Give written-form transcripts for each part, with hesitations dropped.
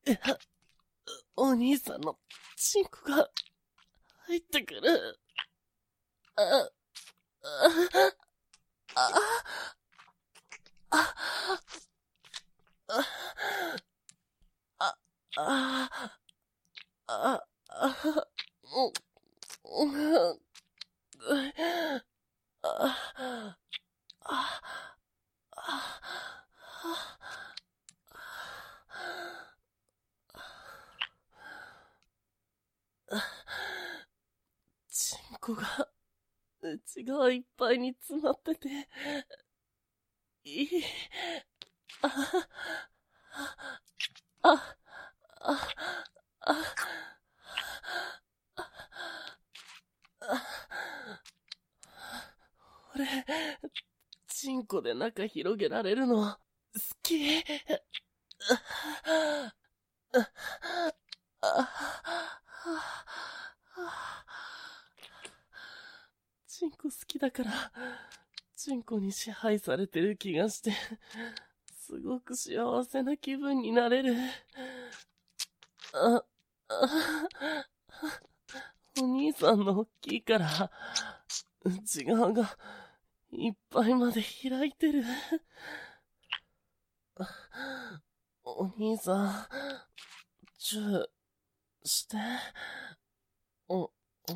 いや、お兄さんのチンコが入ってくる。あ、あ、あ、あ、あ、あ、あ、あ、あ、うん、うん、あ、あ、チンコが内側いっぱいに詰まってて、いい。あ、あ、あ、あ、俺、チンコで中広げられるの、好き。チンコ好きだから、チンコに支配されてる気がして、すごく幸せな気分になれる。あ、あ、お兄さんの大きいから、内側がいっぱいまで開いてる。お兄さん、チューして。お、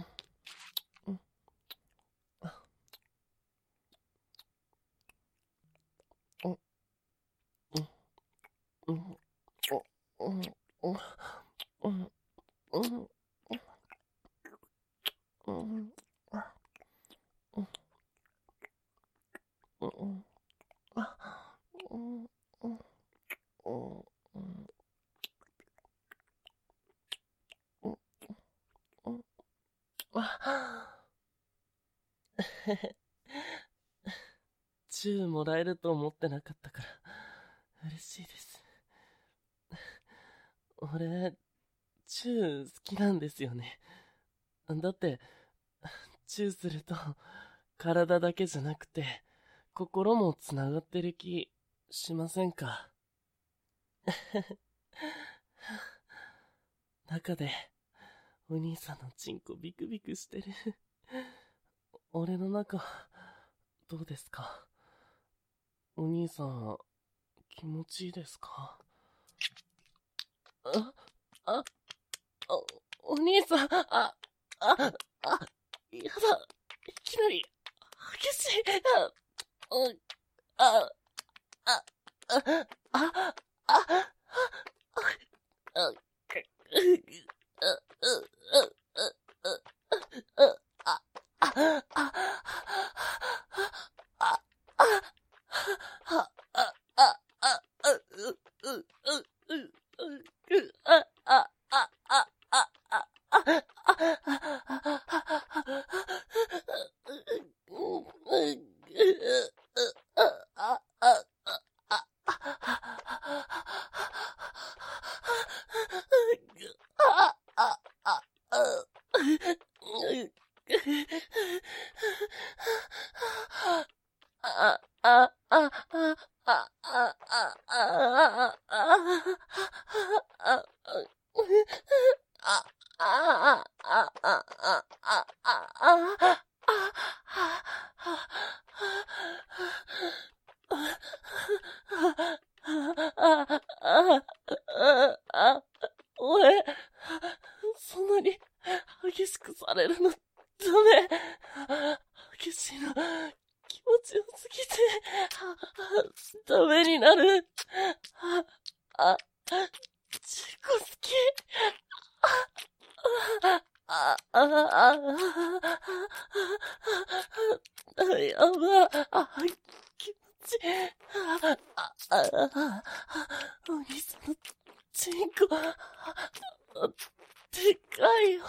チューもらえると思ってなかったから嬉しいです。俺、チュー好きなんですよね。だって、チューすると体だけじゃなくて心もつながってる気しませんか？中でお兄さんのチンコビクビクしてる。俺の中どうですか？お兄さん気持ちいいですか？あ、あ、お兄さん、やだ、いきなり激しい。あ、あ、あ、あ、あ、俺、そんなに激しくされるのダメ。激しいの気持ちよすぎてダメになる。チンコ好き。やば。気持ちいい。お兄さんのチンコ、でかいよ。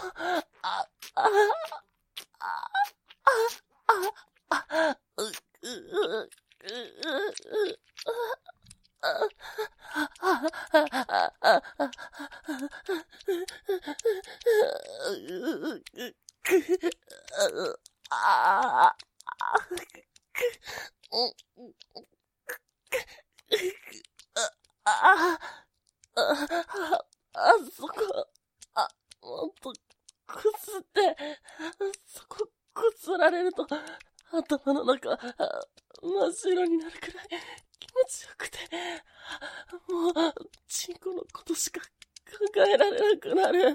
そこ、もっと、こすって、そこ、こすられると、頭の中、真っ白になるくらい気持ちよくて、もう、チンコのことしか考えられなくなる。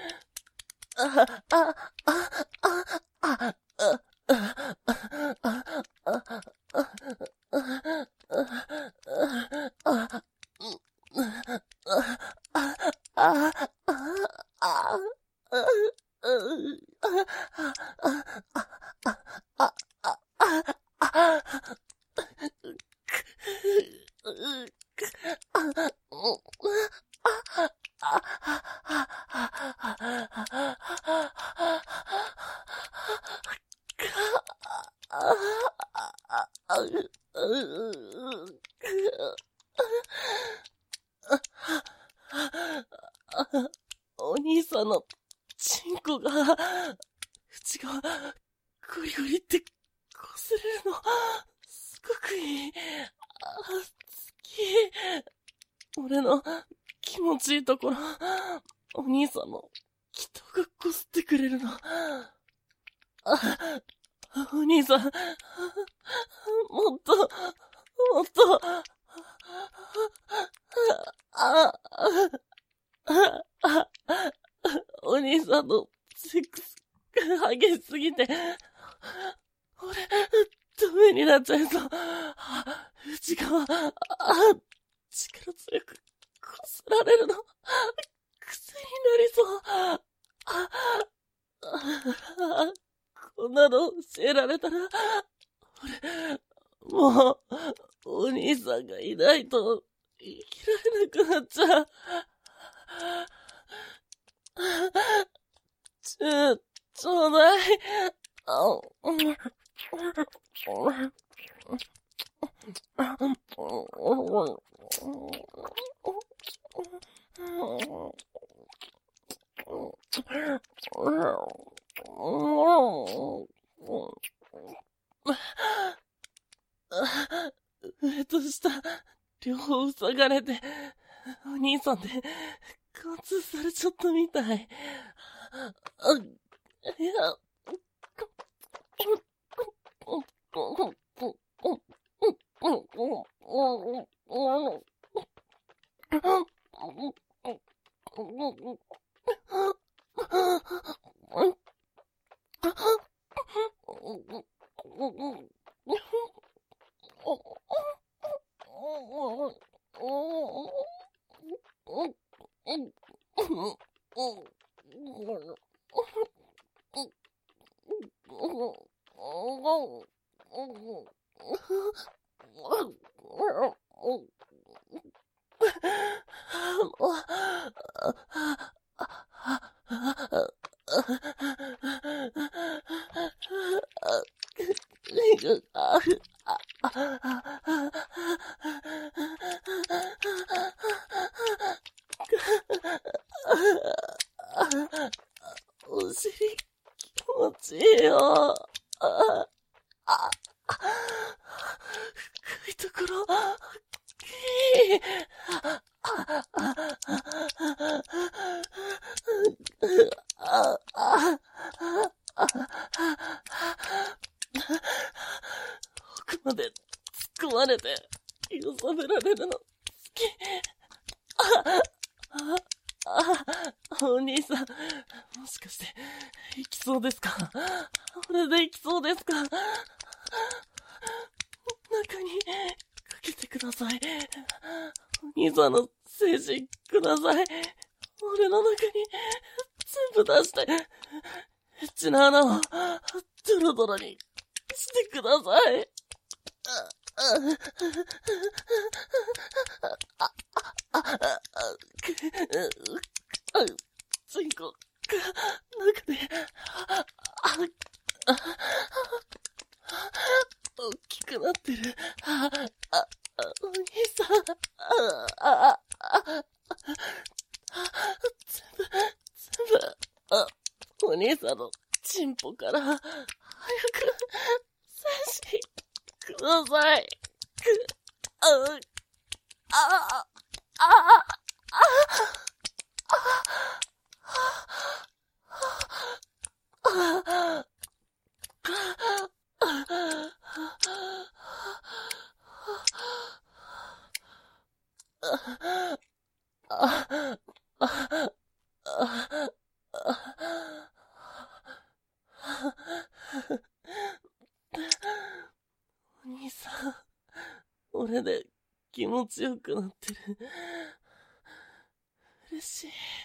お兄さんのチンコが内側ゴリゴリって擦れるのすごくいい。好き。俺の気持ちいいところ、お兄さんの人がこすってくれるの。お兄さん、もっと、もっと、お兄さんのセックスが激しすぎて、俺、ダメになっちゃいそう。内側、力強くこすられるの、癖になりそう。こんなの教えられたら、俺、もう、お兄さんがいないと生きられなくなっちゃう。ちょうだい。上と下、両方塞がれて、お兄さんで貫通されちゃったみたい。いや、お尻気持ちいいよ。深いところ、いい。奥まで突っ込まれて、揺さぶられるの好き。お兄さん、もしかして、行きそうですか？俺で行きそうですか？中に、かけてください。お兄さんの精子ください。俺の中に、全部出して、エッチな穴を、ドロドロにしてください。チンコが中で大きくなってる。お兄さん、全部、お兄さんのチンポから早く精子ください。 あ、あ、あ、お兄さん、俺で気持ちよくなってる。嬉しい。